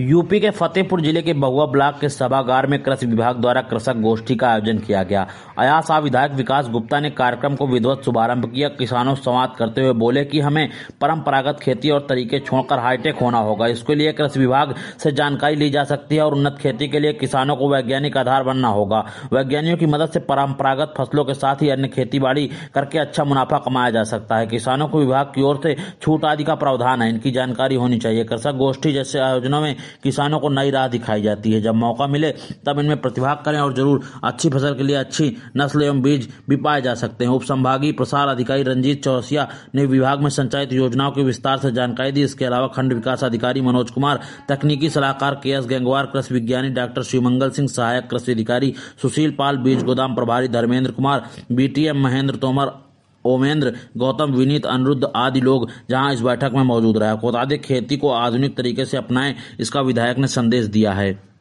UP के फतेहपुर जिले के बहुआ ब्लॉक के सभागार में कृषि विभाग द्वारा कृषक गोष्ठी का आयोजन किया गया। अयासा विधायक विकास गुप्ता ने कार्यक्रम को विधिवत शुभारंभ किया। किसानों से संवाद करते हुए बोले कि हमें परंपरागत खेती और तरीके छोड़कर हाईटेक होना होगा। इसके लिए कृषि विभाग से जानकारी ली जा सकती है और उन्नत खेती के लिए किसानों को वैज्ञानिक आधार बनना होगा। वैज्ञानिकों की मदद से परंपरागत फसलों के साथ ही अन्य खेती बाड़ी करके अच्छा मुनाफा कमाया जा सकता है। किसानों को विभाग की ओर से छूट आदि का प्रावधान है, इनकी जानकारी होनी चाहिए। कृषक गोष्ठी जैसे आयोजनों में किसानों को नई राह दिखाई जाती है। जब मौका मिले तब इनमें प्रतिभाग करें और जरूर अच्छी फसल के लिए अच्छी नस्ल एवं बीज भी पाए जा सकते हैं। उप संभागीय प्रसार अधिकारी रंजीत चौरसिया ने विभाग में संचालित योजनाओं की विस्तार से जानकारी दी। इसके अलावा खंड विकास अधिकारी मनोज कुमार, तकनीकी सलाहकार KS गंगवार, कृषि विज्ञानी डॉक्टर शिवमंगल सिंह, सहायक कृषि अधिकारी सुशील पाल, बीज गोदाम प्रभारी धर्मेंद्र कुमार, BTM महेंद्र तोमर, ओमेंद्र, गौतम, विनीत, अनिरुद्ध आदि लोग जहां इस बैठक में मौजूद रहे। बता दें, खेती को आधुनिक तरीके से अपनाएं, इसका विधायक ने संदेश दिया है।